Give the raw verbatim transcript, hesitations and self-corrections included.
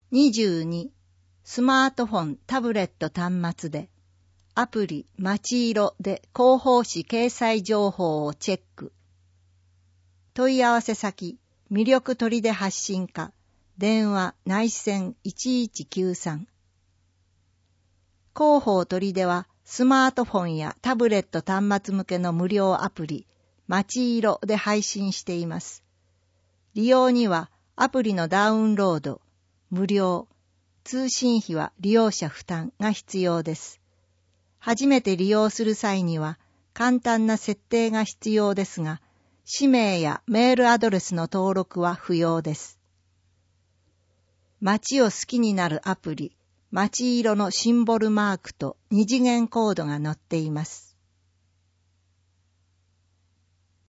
にじゅうに、スマートフォン、タブレット端末で、アプリ、まちいろで広報誌掲載情報をチェック。問い合わせ先、魅力取手発信課、電話内線いちいちきゅうさん。広報取手は、スマートフォンやタブレット端末向けの無料アプリ、まちいろで配信しています。利用には、アプリのダウンロード、無料、通信費は利用者負担が必要です。初めて利用する際には簡単な設定が必要ですが、氏名やメールアドレスの登録は不要です。街を好きになるアプリ、まちいろのシンボルマークと二次元コードが載っています。